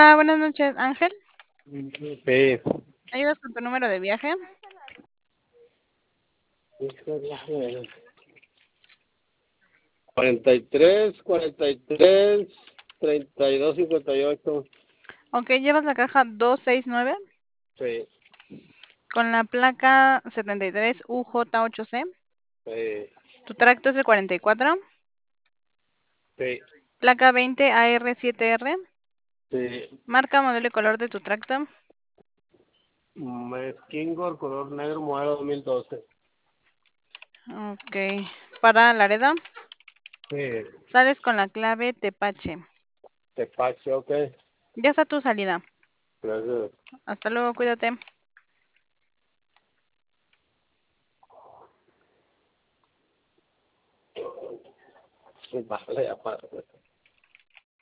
Hola, buenas noches, Ángel. Sí. ¿Ayudas con tu número de viaje? Este viaje. 43, 32, 58. Ok, llevas la caja 269 Sí, con la placa 73UJ8C. sí, Tu tracto es el 44. sí, Placa 20AR7R. sí. Marca, modelo y color de tu tracto. Es Kingor, color negro, modelo 2012. Ok, para Laredo. Sí, Sales con la clave Tepache. despacho, ok. Ya está tu salida. Gracias. Hasta luego, cuídate. Vale, aparte.